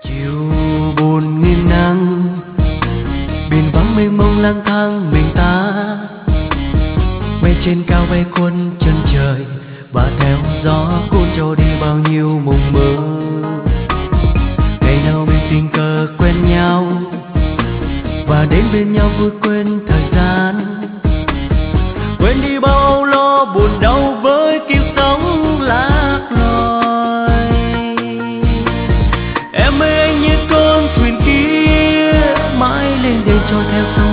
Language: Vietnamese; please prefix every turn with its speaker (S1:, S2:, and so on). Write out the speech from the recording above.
S1: Chiều buồn nghìn nắng, biển vắng mênh mông lang thang mình ta. Mây trên cao bay cuốn chân trời, và theo gió cuốn trôi đi bao nhiêu mộng mơ. Ngày nào mình tình cờ quen nhau, và đến bên nhau vui quên thời gian. Quên đi bao âu lo buồn đau với kiếp sống lạc loài. Em ơi anh như con thuyền kia, mãi lên đên trôi theo sóng